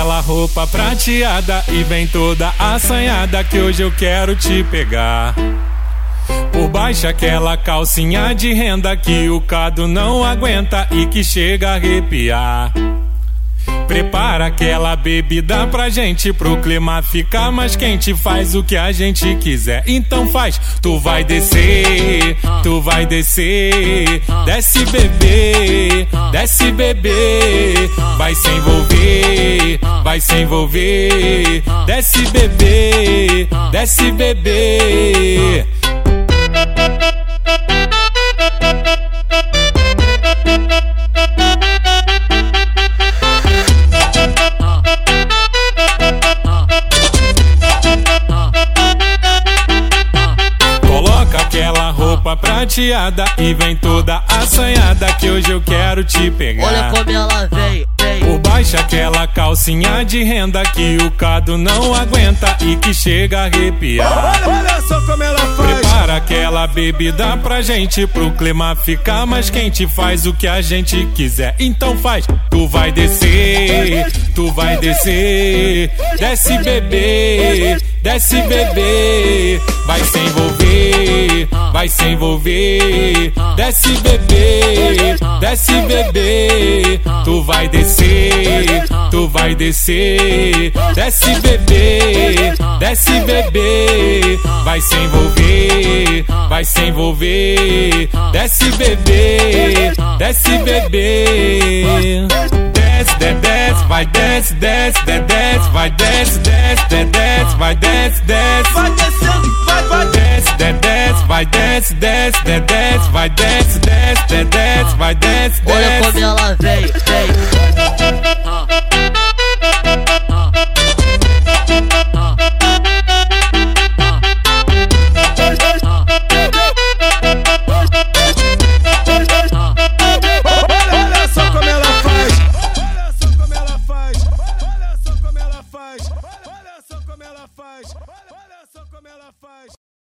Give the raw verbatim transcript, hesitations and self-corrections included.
aquela roupa prateada e vem toda assanhada que hoje eu quero te pegar. Por baixo aquela calcinha de renda que o cado não aguenta e que chega a arrepiar. Prepara aquela bebida pra gente, pro clima ficar mais quente. Faz o que a gente quiser, então faz. Tu vai descer, tu vai descer. Desce bebê, desce bebê. Vai se envolver, vai se envolver. Desce bebê, desce bebê. Prateada e vem toda assanhada que hoje eu quero te pegar. Olha como ela vem, vem. Por baixo aquela calcinha de renda que o cado não aguenta e que chega a arrepiar. Olha, olha só como ela faz. Prepara aquela bebida pra gente, pro clima ficar mais quente. Faz o que a gente quiser, então faz. Tu vai descer, tu vai descer. Desce bebê, desce bebê. Vai se envolver, vai se envolver. Desce bebê, desce bebê. Tu vai descer, tu vai descer. Desce bebê, desce bebê. Vai se envolver, vai se envolver. Desce bebê, desce bebê. Desce, desce, vai desce, desce, desce, vai desce, desce, desce, vai desce, desce. Vai descendo, vai, vai. Desce, desce, vai desce, desce, desce, vai desce, desce, desce, vai desce, desce. Olha como ela vem, vem.